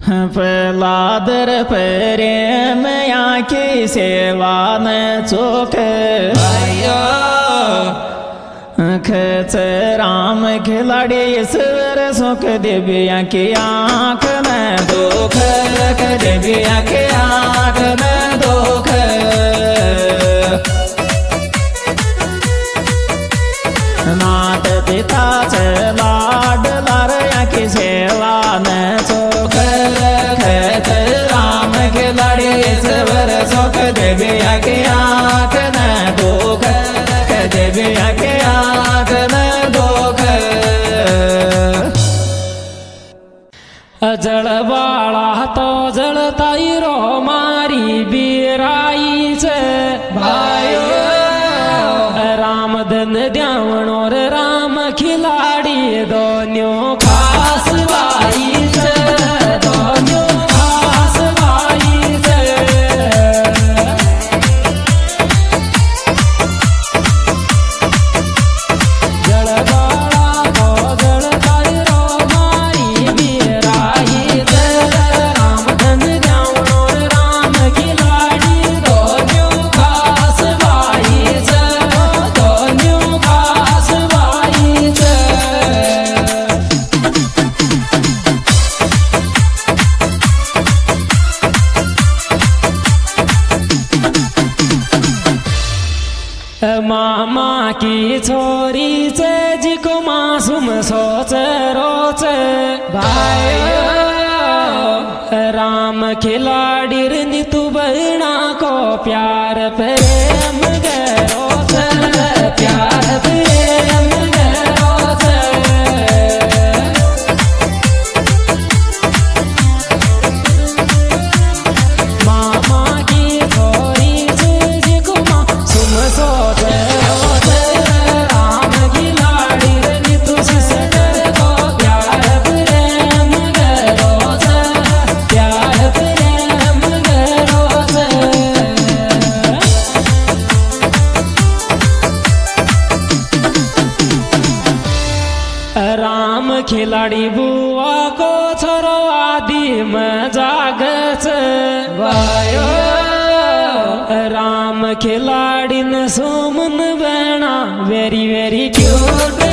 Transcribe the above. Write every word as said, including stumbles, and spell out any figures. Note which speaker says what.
Speaker 1: प्रहलादर प्रेम आखी सेवा न चोख खच राम खिलाड़ी ईश्वर सुख दिव्या की आँख न दुख दिव्या की आँख न दुख नाथ पिता से लाड लार की सेवा न चोख खच राम खिलाड़ी ईश्वर सुख दिव्या की आँख न दुख दिव्या की आँख न दुख जळवाळा तो जळताई रो मारी बिराई छे भायो रामधन द्यावणो रे राम खिलाड़ी दोन्यो खास बाई छे दोन्यो खास बाई छे जळवाळा तो जळताई रो मारी बिराई छे रामधन द्यावणो रे राम खिलाड़ी दोन्यो खास बाई छे दोन्यो खास बाई छे मामा की छोरी से जिको मासूम सोच रोच भाई राम खिलाड़ी री तू बहना को प्यार प्रेम गरोच प्यार प्रेम गरोच मामा की छोरी से जिको मासूम सोच रोच राम खिलाड़ी री तू सिस्टर को प्यार प्रेम गरोच प्यार प्रेम गरोच राम खिलाड़ी बुआ को छोरो आदि में जागच वायो राम खिलाड़ी न सुमन बना वेरी वेरी क्यूट